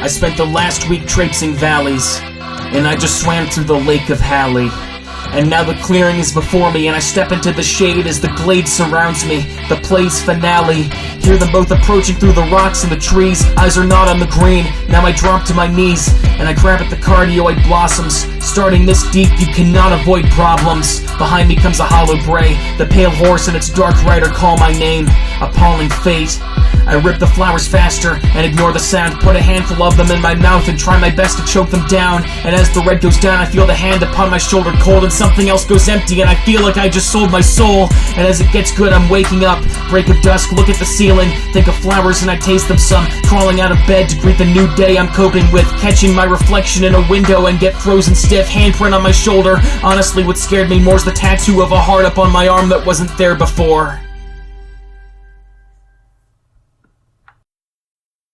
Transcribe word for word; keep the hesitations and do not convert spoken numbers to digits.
I spent the last week traipsing valleys, and I just swam through the Lake of Halley. And now the clearing is before me, and I step into the shade as the glade surrounds me. The play's finale. Hear them both approaching through the rocks and the trees. Eyes are not on the green. Now I drop to my knees, and I grab at the cardioid blossoms. Starting this deep, you cannot avoid problems. Behind me comes a hollow bray. The pale horse and its dark rider call my name. Appalling fate. I rip the flowers faster and ignore the sound. Put a handful of them in my mouth and try my best to choke them down. And as the red goes down, I feel the hand upon my shoulder cold, and something else goes empty, and I feel like I just sold my soul. And as it gets good, I'm waking up. Break of dusk, look at the ceiling, think of flowers and I taste them some. Crawling out of bed to greet the new day I'm coping with. Catching my reflection in a window and get frozen stiff. Handprint on my shoulder. Honestly, what scared me more is the tattoo of a heart up on my arm that wasn't there before.